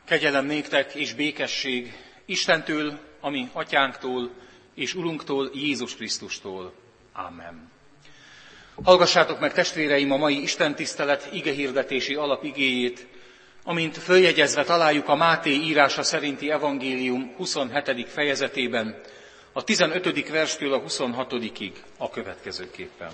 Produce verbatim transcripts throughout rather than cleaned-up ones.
Kegyelem néktek és békesség Istentől, ami atyánktól és Urunktól, Jézus Krisztustól. Amen. Hallgassátok meg, testvéreim, a mai istentisztelet igehirdetési alapigéjét, amint följegyezve találjuk a Máté írása szerinti evangélium huszonhetedik fejezetében, a tizenötödik verstől a huszonhatodikig a következőképpen.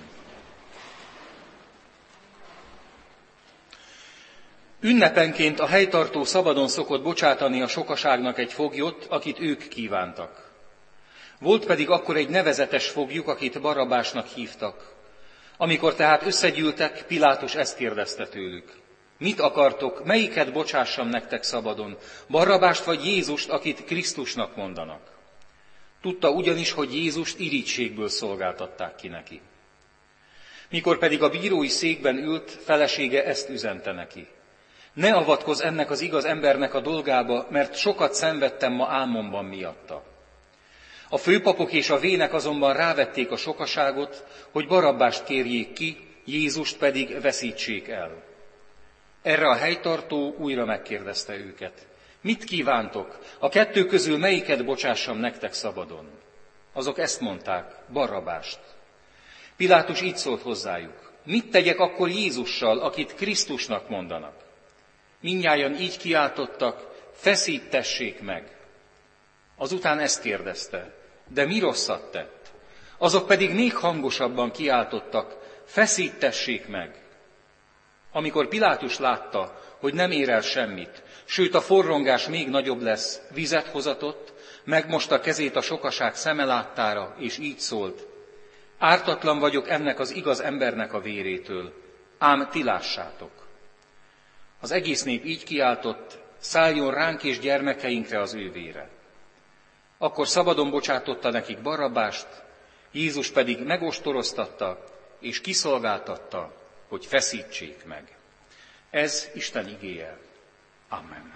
Ünnepenként a helytartó szabadon szokott bocsátani a sokaságnak egy foglyot, akit ők kívántak. Volt pedig akkor egy nevezetes foglyuk, akit Barabbásnak hívtak. Amikor tehát összegyűltek, Pilátus ezt kérdezte tőlük: mit akartok, melyiket bocsássam nektek szabadon, Barabbást vagy Jézust, akit Krisztusnak mondanak? Tudta ugyanis, hogy Jézust irítségből szolgáltatták ki neki. Mikor pedig a bírói székben ült, felesége ezt üzente neki: ne avatkozz ennek az igaz embernek a dolgába, mert sokat szenvedtem ma álmomban miatta. A főpapok és a vének azonban rávették a sokaságot, hogy Barabbást kérjék ki, Jézust pedig veszítsék el. Erre a helytartó újra megkérdezte őket: mit kívántok, a kettő közül melyiket bocsássam nektek szabadon? Azok ezt mondták: Barabbást. Pilátus így szólt hozzájuk: mit tegyek akkor Jézussal, akit Krisztusnak mondanak? Mindnyájan így kiáltottak: feszítessék meg. Azután ezt kérdezte: de mi rosszat tett? Azok pedig még hangosabban kiáltottak: feszítessék meg. Amikor Pilátus látta, hogy nem ér el semmit, sőt a forrongás még nagyobb lesz, vizet hozatott, megmosta kezét a sokaság szeme láttára, és így szólt: ártatlan vagyok ennek az igaz embernek a vérétől, ám ti lássátok. Az egész nép így kiáltott: szálljon ránk és gyermekeinkre az ő vére. Akkor szabadon bocsátotta nekik Barabbást, Jézus pedig megostoroztatta és kiszolgáltatta, hogy feszítsék meg. Ez Isten igéje. Amen.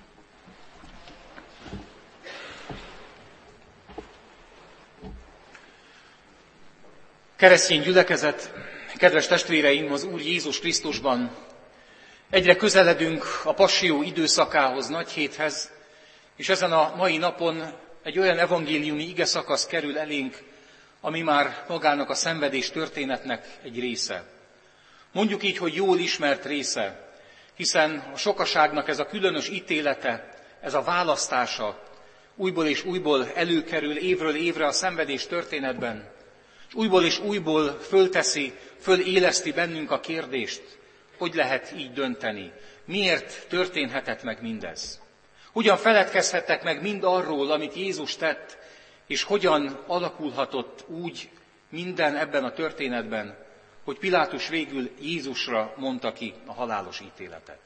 Keresztény gyülekezet, kedves testvéreim, az Úr Jézus Krisztusban, egyre közeledünk a passió időszakához, Nagyhéthez, és ezen a mai napon egy olyan evangéliumi igeszakasz kerül elénk, ami már magának a szenvedés történetnek egy része. Mondjuk így, hogy jól ismert része, hiszen a sokaságnak ez a különös ítélete, ez a választása újból és újból előkerül évről évre a szenvedés történetben, és újból és újból fölteszi, föléleszti bennünk a kérdést: hogy lehet így dönteni? Miért történhetett meg mindez? Hogyan feledkezhettek meg mind arról, amit Jézus tett, és hogyan alakulhatott úgy minden ebben a történetben, hogy Pilátus végül Jézusra mondta ki a halálos ítéletet.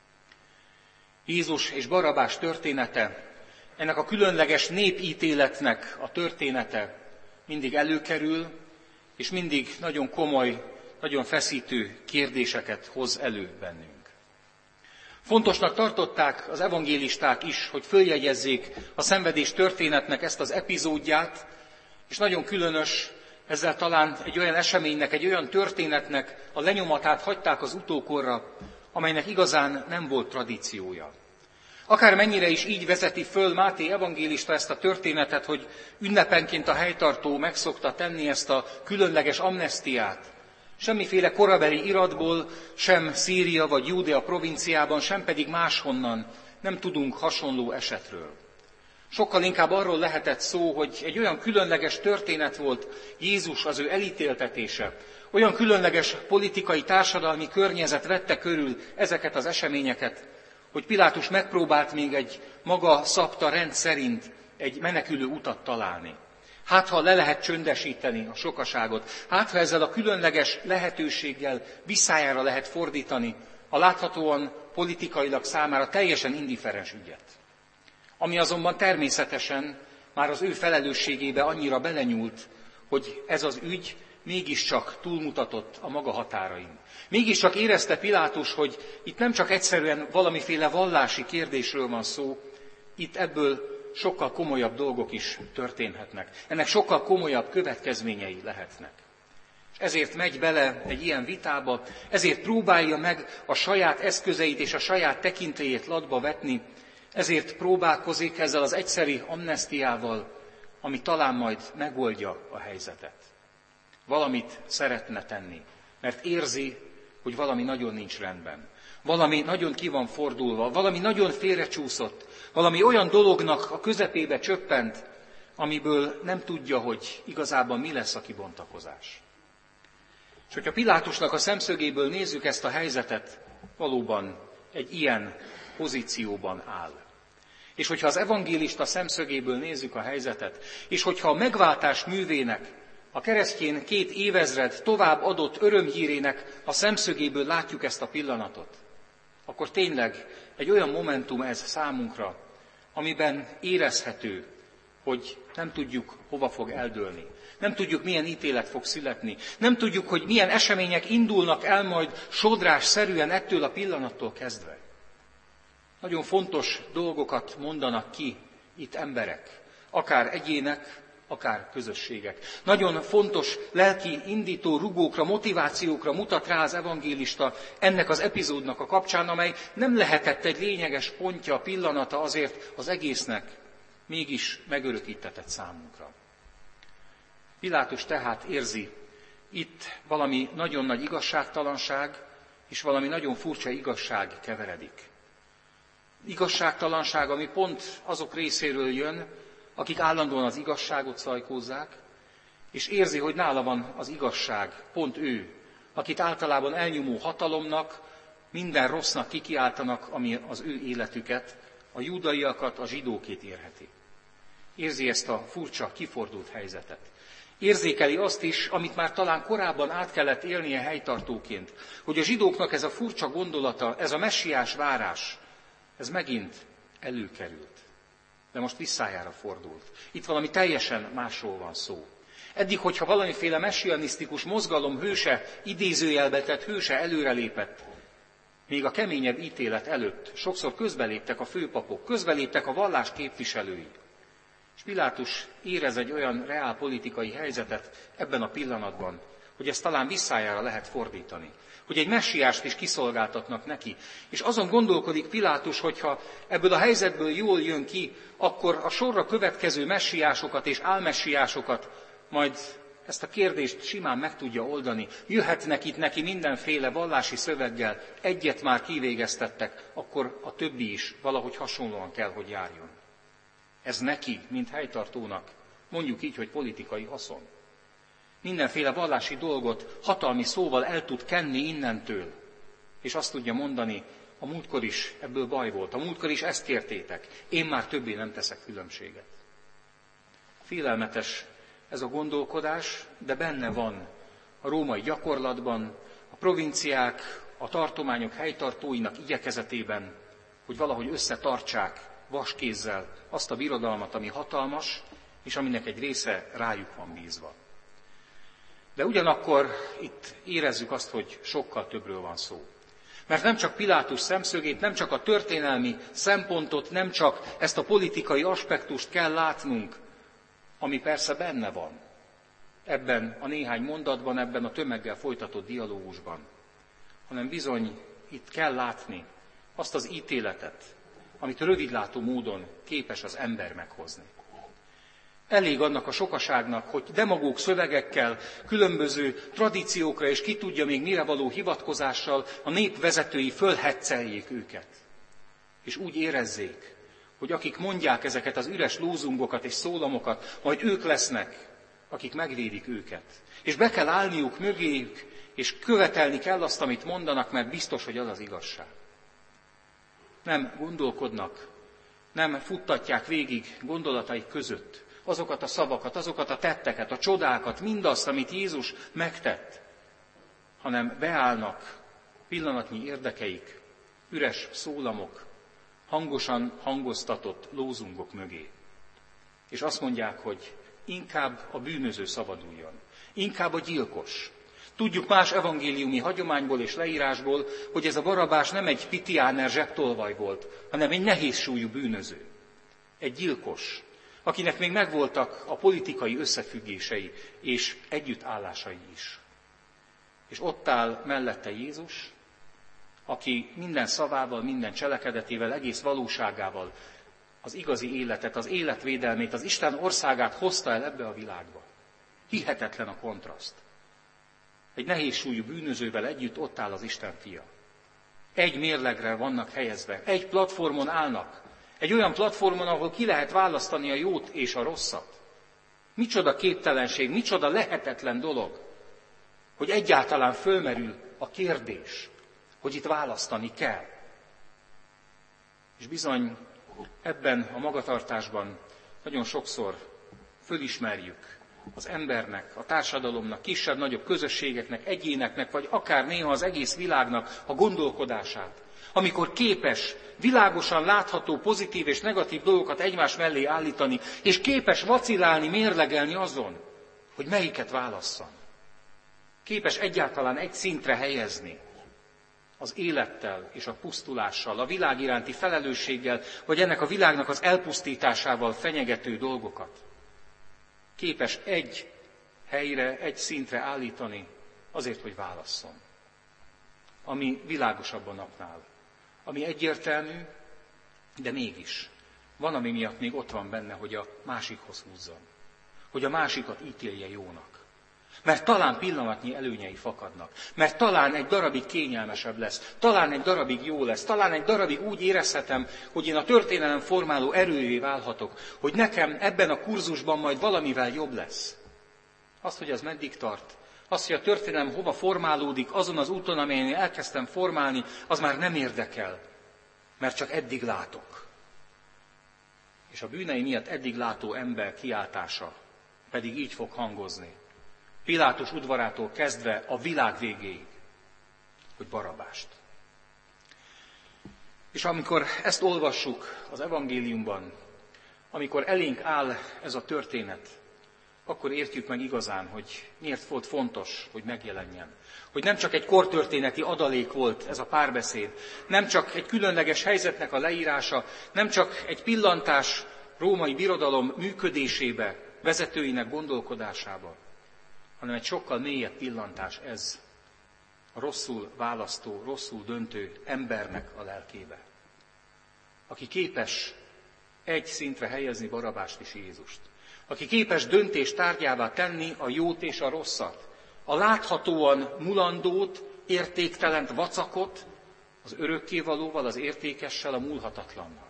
Jézus és Barabbás története, ennek a különleges népítéletnek a története mindig előkerül, és mindig nagyon komoly, nagyon feszítő kérdéseket hoz elő bennünk. Fontosnak tartották az evangélisták is, hogy följegyezzék a szenvedés történetnek ezt az epizódját, és nagyon különös, ezzel talán egy olyan eseménynek, egy olyan történetnek a lenyomatát hagyták az utókorra, amelynek igazán nem volt tradíciója. Akármennyire is így vezeti föl Máté evangélista ezt a történetet, hogy ünnepenként a helytartó megszokta tenni ezt a különleges amnesztiát, semmiféle korabeli iratból, sem Szíria vagy Júdea provinciában, sem pedig máshonnan nem tudunk hasonló esetről. Sokkal inkább arról lehetett szó, hogy egy olyan különleges történet volt Jézus, az ő elítéltetése, olyan különleges politikai, társadalmi környezet vette körül ezeket az eseményeket, hogy Pilátus megpróbált még egy maga szabta rend szerint egy menekülő utat találni. Hát, ha le lehet csöndesíteni a sokaságot, hát, ha ezzel a különleges lehetőséggel visszájára lehet fordítani a láthatóan politikailag számára teljesen indiferens ügyet. Ami azonban természetesen már az ő felelősségébe annyira belenyúlt, hogy ez az ügy mégiscsak túlmutatott a maga határain. Mégiscsak érezte Pilátus, hogy itt nem csak egyszerűen valamiféle vallási kérdésről van szó, itt ebből sokkal komolyabb dolgok is történhetnek. Ennek sokkal komolyabb következményei lehetnek. És ezért megy bele egy ilyen vitába, ezért próbálja meg a saját eszközeit és a saját tekintélyét latba vetni, Ezért próbálkozik ezzel az egyszeri amnesztiával, ami talán majd megoldja a helyzetet. Valamit szeretne tenni, mert érzi, hogy valami nagyon nincs rendben. Valami nagyon ki van fordulva, valami nagyon félrecsúszott, valami olyan dolognak a közepébe csöppent, amiből nem tudja, hogy igazából mi lesz a kibontakozás. És hogyha Pilátusnak a szemszögéből nézzük ezt a helyzetet, valóban egy ilyen pozícióban áll. És hogyha az evangélista szemszögéből nézzük a helyzetet, és hogyha a megváltás művének, a keresztjén két évezred tovább adott örömhírének a szemszögéből látjuk ezt a pillanatot, akkor tényleg egy olyan momentum ez számunkra, amiben érezhető, hogy nem tudjuk, hova fog eldőlni. Nem tudjuk, milyen ítélet fog születni. Nem tudjuk, hogy milyen események indulnak el majd sodrásszerűen ettől a pillanattól kezdve. Nagyon fontos dolgokat mondanak ki itt emberek, akár egyének, akár közösségek. Nagyon fontos lelki indító rugókra, motivációkra mutat rá az evangélista ennek az epizódnak a kapcsán, amely nem lehetett egy lényeges pontja, pillanata azért az egésznek, mégis megörökítetett számunkra. Pilátus tehát érzi, itt valami nagyon nagy igazságtalanság, és valami nagyon furcsa igazság keveredik. Igazságtalanság, ami pont azok részéről jön, akik állandóan az igazságot szajkózzák, és érzi, hogy nála van az igazság, pont ő, akit általában elnyomó hatalomnak, minden rossznak kikiáltanak, ami az ő életüket, a júdaiakat, a zsidókét érheti. Érzi ezt a furcsa, kifordult helyzetet. Érzékeli azt is, amit már talán korábban át kellett élnie helytartóként, hogy a zsidóknak ez a furcsa gondolata, ez a messiás várás, ez megint előkerült. De most visszájára fordult. Itt valami teljesen másról van szó. Eddig, hogyha valamiféle messianisztikus mozgalom hőse, idézőjelbe tett hőse előrelépett, még a keményebb ítélet előtt sokszor közbeléptek a főpapok, közbeléptek a vallás képviselői. És Pilátus érez egy olyan reálpolitikai helyzetet ebben a pillanatban, hogy ezt talán visszájára lehet fordítani. Hogy egy messiást is kiszolgáltatnak neki. És azon gondolkodik Pilátus, hogyha ebből a helyzetből jól jön ki, akkor a sorra következő messiásokat és álmessiásokat majd ezt a kérdést simán meg tudja oldani. Jöhetnek itt neki mindenféle vallási szöveggel, egyet már kivégeztettek, akkor a többi is valahogy hasonlóan kell, hogy járjon. Ez neki, mint helytartónak, mondjuk így, hogy politikai haszon. Mindenféle vallási dolgot hatalmi szóval el tud kenni innentől, és azt tudja mondani, a múltkor is ebből baj volt, a múltkor is ezt kértétek, én már többé nem teszek különbséget. Félelmetes ez a gondolkodás, de benne van a római gyakorlatban, a provinciák, a tartományok helytartóinak igyekezetében, hogy valahogy összetartsák vaskézzel azt a birodalmat, ami hatalmas, és aminek egy része rájuk van bízva. De ugyanakkor itt érezzük azt, hogy sokkal többről van szó. Mert nem csak Pilátus szemszögét, nem csak a történelmi szempontot, nem csak ezt a politikai aspektust kell látnunk, ami persze benne van ebben a néhány mondatban, ebben a tömeggel folytatott dialógusban, hanem bizony itt kell látni azt az ítéletet, amit rövidlátó módon képes az ember meghozni. Elég annak a sokaságnak, hogy demagóg szövegekkel, különböző tradíciókra és ki tudja még mire való hivatkozással a nép vezetői fölhetszeljék őket. És úgy érezzék, hogy akik mondják ezeket az üres lózungokat és szólamokat, majd ők lesznek, akik megvédik őket. És be kell állniuk mögéjük, és követelni kell azt, amit mondanak, mert biztos, hogy az az igazság. Nem gondolkodnak, nem futtatják végig gondolataik között azokat a szavakat, azokat a tetteket, a csodákat, mindazt, amit Jézus megtett, hanem beállnak pillanatnyi érdekeik, üres szólamok, hangosan hangoztatott lózungok mögé. És azt mondják, hogy inkább a bűnöző szabaduljon, inkább a gyilkos. Tudjuk más evangéliumi hagyományból és leírásból, hogy ez a Barabás nem egy pitiáner zsebtolvaj volt, hanem egy nehézsúlyú bűnöző. Egy gyilkos, akinek még megvoltak a politikai összefüggései és együttállásai is. És ott áll mellette Jézus, aki minden szavával, minden cselekedetével, egész valóságával az igazi életet, az életvédelmét, az Isten országát hozta el ebbe a világba. Hihetetlen a kontraszt. Egy nehézsúlyú bűnözővel együtt ott áll az Isten fia. Egy mérlegre vannak helyezve, egy platformon állnak. Egy olyan platformon, ahol ki lehet választani a jót és a rosszat. Micsoda képtelenség, micsoda lehetetlen dolog, hogy egyáltalán fölmerül a kérdés, hogy itt választani kell. És bizony ebben a magatartásban nagyon sokszor fölismerjük az embernek, a társadalomnak, kisebb-nagyobb közösségeknek, egyéneknek, vagy akár néha az egész világnak a gondolkodását, amikor képes világosan látható pozitív és negatív dolgokat egymás mellé állítani, és képes vacillálni, mérlegelni azon, hogy melyiket válasszon. Képes egyáltalán egy szintre helyezni az élettel és a pusztulással, a világ iránti felelősséggel, vagy ennek a világnak az elpusztításával fenyegető dolgokat. Képes egy helyre, egy szintre állítani azért, hogy válasszon. Ami világosabb a napnál. Ami egyértelmű, de mégis van, ami miatt még ott van benne, hogy a másikhoz húzzon. Hogy a másikat ítélje jónak. Mert talán pillanatnyi előnyei fakadnak. Mert talán egy darabig kényelmesebb lesz. Talán egy darabig jó lesz. Talán egy darabig úgy érezhetem, hogy én a történelem formáló erővé válhatok. Hogy nekem ebben a kurzusban majd valamivel jobb lesz. Azt, hogy az meddig tart. Azt, hogy a történelem hova formálódik, azon az úton, amelyen én elkezdtem formálni, az már nem érdekel. Mert csak eddig látok. És a bűnei miatt eddig látó ember kiáltása pedig így fog hangozni. Pilátus udvarától kezdve a világ végéig, hogy Barabást. És amikor ezt olvassuk az evangéliumban, amikor elénk áll ez a történet, akkor értjük meg igazán, hogy miért volt fontos, hogy megjelenjen. Hogy nem csak egy kortörténeti adalék volt ez a párbeszéd, nem csak egy különleges helyzetnek a leírása, nem csak egy pillantás római birodalom működésébe, vezetőinek gondolkodásába, hanem egy sokkal mélyebb pillantás ez a rosszul választó, rosszul döntő embernek a lelkébe. Aki képes egy szintre helyezni Barabást és Jézust. Aki képes döntés tárgyává tenni a jót és a rosszat. A láthatóan mulandót, értéktelent vacakot az örökkévalóval, az értékessel, a múlhatatlannal.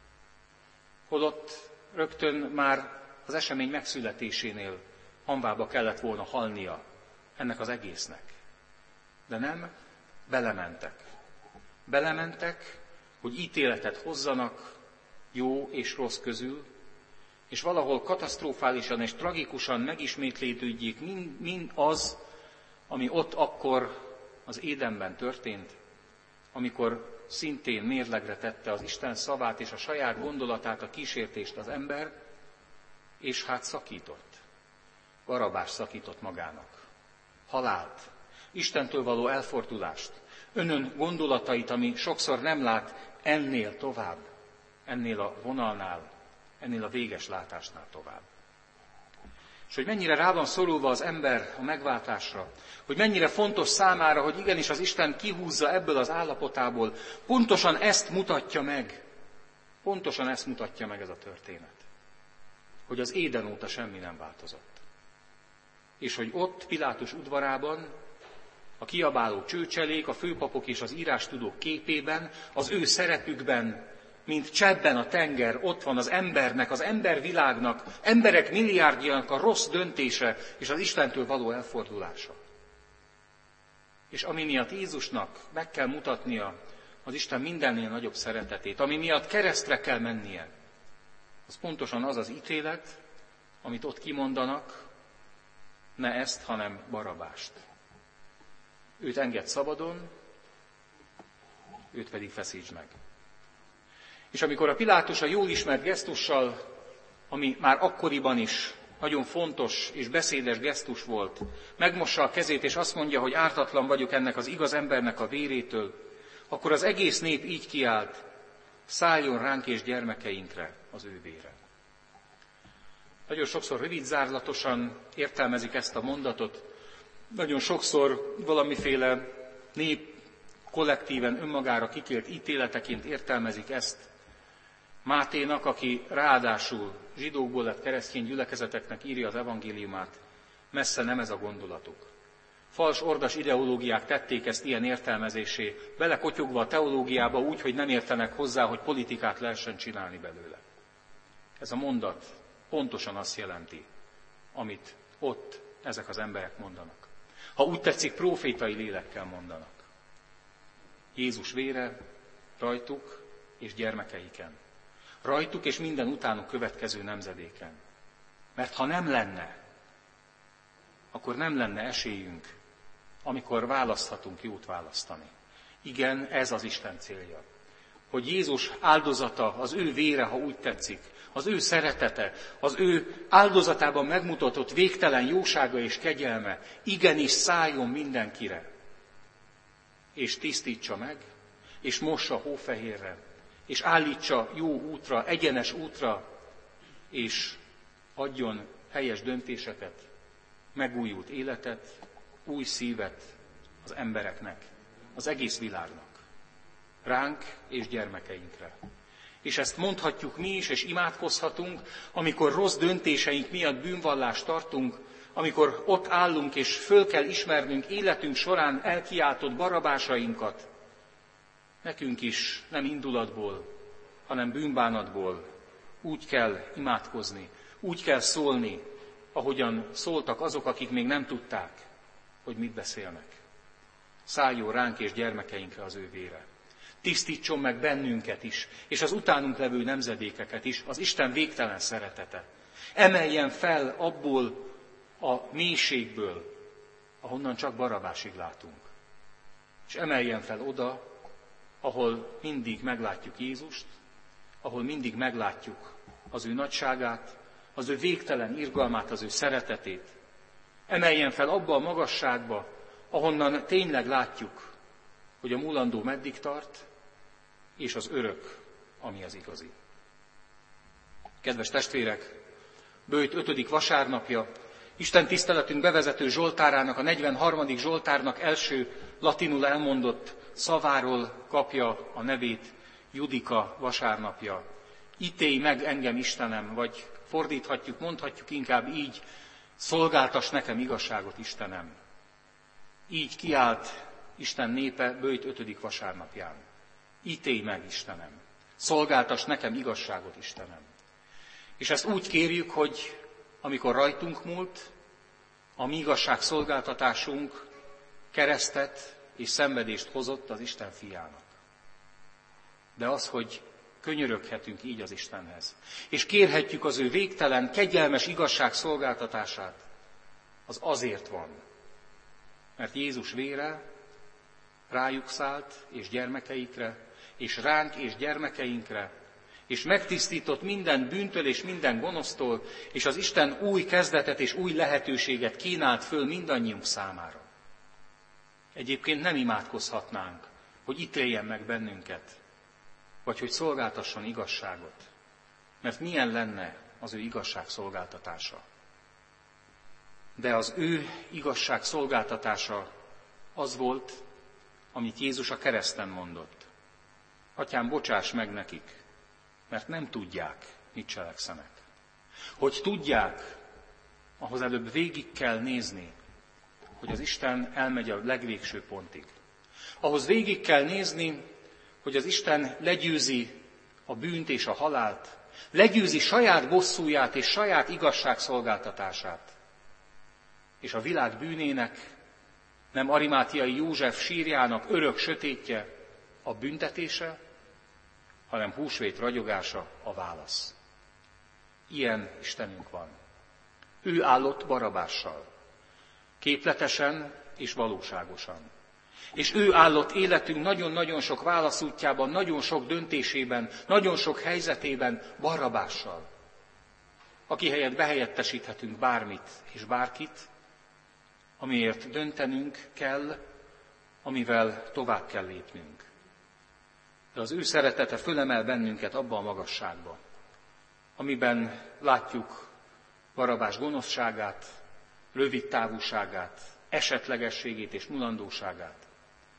Holott rögtön már az esemény megszületésénél hanvába kellett volna halnia ennek az egésznek. De nem, belementek. Belementek, hogy ítéletet hozzanak jó és rossz közül, és valahol katasztrofálisan és tragikusan megismétlődjék mind, mind az, ami ott akkor az Édenben történt, amikor szintén mérlegre tette az Isten szavát és a saját gondolatát, a kísértést az ember, és hát szakított. Barabás szakított magának. Halált, Istentől való elfordulást, önön gondolatait, ami sokszor nem lát ennél tovább, ennél a vonalnál, ennél a véges látásnál tovább. És hogy mennyire rá van szorulva az ember a megváltásra, hogy mennyire fontos számára, hogy igenis az Isten kihúzza ebből az állapotából, pontosan ezt mutatja meg, pontosan ezt mutatja meg ez a történet. Hogy az Éden óta semmi nem változott. És hogy ott Pilátus udvarában a kiabáló csőcselék, a főpapok és az írástudók képében, az ő szerepükben, mint csebben a tenger, ott van az embernek, az embervilágnak, emberek milliárdjának a rossz döntése és az Istentől való elfordulása. És ami miatt Jézusnak meg kell mutatnia az Isten mindennél nagyobb szeretetét, ami miatt keresztre kell mennie, az pontosan az az ítélet, amit ott kimondanak, ne ezt, hanem Barabást. Őt engedd szabadon, őt pedig feszítsd meg. És amikor a Pilátus a jól ismert gesztussal, ami már akkoriban is nagyon fontos és beszédes gesztus volt, megmossa a kezét és azt mondja, hogy ártatlan vagyok ennek az igaz embernek a vérétől, akkor az egész nép így kiált, szálljon ránk és gyermekeinkre az ő vére. Nagyon sokszor rövidzárlatosan értelmezik ezt a mondatot, nagyon sokszor valamiféle nép kollektíven önmagára kitélt ítéleteként értelmezik ezt. Máténak, aki ráadásul zsidókból lett keresztény gyülekezeteknek írja az evangéliumát, messze nem ez a gondolatuk. Fals ordas ideológiák tették ezt ilyen értelmezésé, belekotyogva a teológiába úgy, hogy nem értenek hozzá, hogy politikát lehessen csinálni belőle. Ez a mondat pontosan azt jelenti, amit ott ezek az emberek mondanak. Ha úgy tetszik, prófétai lélekkel mondanak. Jézus vére rajtuk és gyermekeiken. Rajtuk és minden utánuk következő nemzedéken. Mert ha nem lenne, akkor nem lenne esélyünk, amikor választhatunk jót választani. Igen, ez az Isten célja. Hogy Jézus áldozata, az ő vére, ha úgy tetszik, az ő szeretete, az ő áldozatában megmutatott végtelen jósága és kegyelme igenis szálljon mindenkire, és tisztítsa meg, és mossa hófehérre, és állítsa jó útra, egyenes útra, és adjon helyes döntéseket, megújult életet, új szívet az embereknek, az egész világnak, ránk és gyermekeinkre. És ezt mondhatjuk mi is, és imádkozhatunk, amikor rossz döntéseink miatt bűnvallást tartunk, amikor ott állunk, és föl kell ismernünk életünk során elkiáltott barabásainkat. Nekünk is nem indulatból, hanem bűnbánatból úgy kell imádkozni, úgy kell szólni, ahogyan szóltak azok, akik még nem tudták, hogy mit beszélnek. Szálljon ránk és gyermekeinkre az ő vére. Tisztítson meg bennünket is, és az utánunk levő nemzedékeket is, az Isten végtelen szeretete. Emeljen fel abból a mélységből, ahonnan csak Barabásig látunk. És emeljen fel oda, ahol mindig meglátjuk Jézust, ahol mindig meglátjuk az ő nagyságát, az ő végtelen irgalmát, az ő szeretetét. Emeljen fel abba a magasságba, ahonnan tényleg látjuk, hogy a múlandó meddig tart, és az örök, ami az igazi. Kedves testvérek, böjt ötödik vasárnapja, Isten tiszteletünk bevezető zsoltárának, a negyvenharmadik zsoltárnak első latinul elmondott szaváról kapja a nevét, Judika vasárnapja. Ítélj meg engem, Istenem, vagy fordíthatjuk, mondhatjuk inkább így, szolgáltass nekem igazságot, Istenem. Így kiált Isten népe böjt ötödik vasárnapján. Ítélj meg, Istenem. Szolgáltass nekem igazságot, Istenem. És ezt úgy kérjük, hogy amikor rajtunk múlt, a mi igazságszolgáltatásunk keresztet és szenvedést hozott az Isten fiának. De az, hogy könyöröghetünk így az Istenhez, és kérhetjük az ő végtelen, kegyelmes igazság szolgáltatását, az azért van, mert Jézus vére rájuk szállt, és gyermekeikre, és ránk és gyermekeinkre, és megtisztított minden bűntől és minden gonosztól, és az Isten új kezdetet és új lehetőséget kínált föl mindannyiunk számára. Egyébként nem imádkozhatnánk, hogy ítéljen meg bennünket, vagy hogy szolgáltasson igazságot, mert milyen lenne az ő igazság szolgáltatása. De az ő igazság szolgáltatása az volt, amit Jézus a kereszten mondott. Atyám, bocsáss meg nekik, mert nem tudják, mit cselekszenek. Hogy tudják, ahhoz előbb végig kell nézni, hogy az Isten elmegy a legvégső pontig. Ahhoz végig kell nézni, hogy az Isten legyőzi a bűnt és a halált, legyőzi saját bosszúját és saját igazságszolgáltatását. És a világ bűnének, nem Arimátiai József sírjának örök sötétje a büntetése, hanem húsvét ragyogása a válasz. Ilyen Istenünk van. Ő állott Barabással, képletesen és valóságosan. És ő állott életünk nagyon-nagyon sok válaszútjában, nagyon sok döntésében, nagyon sok helyzetében Barabással, aki helyett behelyettesíthetünk bármit és bárkit, amiért döntenünk kell, amivel tovább kell lépnünk. De az ő szeretete fölemel bennünket abba a magasságba, amiben látjuk Barabás gonoszságát, rövid távúságát, esetlegességét és mulandóságát.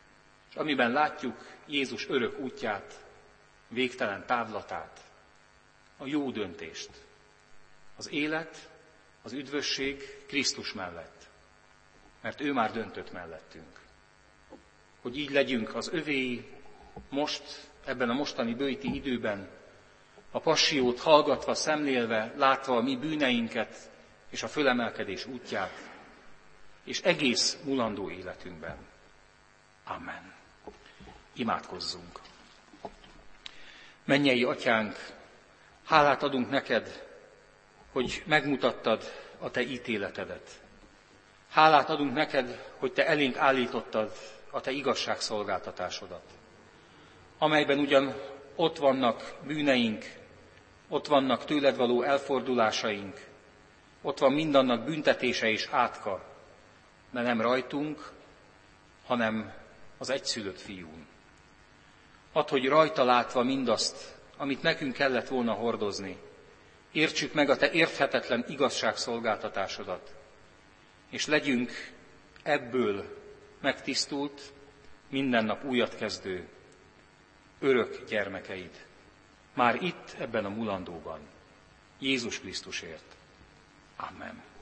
és amiben látjuk Jézus örök útját, végtelen távlatát, a jó döntést, az élet, az üdvösség Krisztus mellett, mert ő már döntött mellettünk. Hogy így legyünk az övéi most, ebben a mostani böjti időben, a passiót hallgatva, szemlélve, látva a mi bűneinket és a fölemelkedés útját, és egész mulandó életünkben. Amen. Imádkozzunk. Mennyei Atyánk, hálát adunk neked, hogy megmutattad a te ítéletedet. Hálát adunk neked, hogy te elénk állítottad a te igazságszolgáltatásodat, amelyben ugyan ott vannak bűneink, ott vannak tőled való elfordulásaink, ott van mindannak büntetése és átka, de nem rajtunk, hanem az egyszülött fiún. Add, hogy rajta látva mindazt, amit nekünk kellett volna hordozni, értsük meg a te érthetetlen igazságszolgáltatásodat, és legyünk ebből megtisztult, minden nap újat kezdő, örök gyermekeid. Már itt, ebben a mulandóban. Jézus Krisztusért. Amen.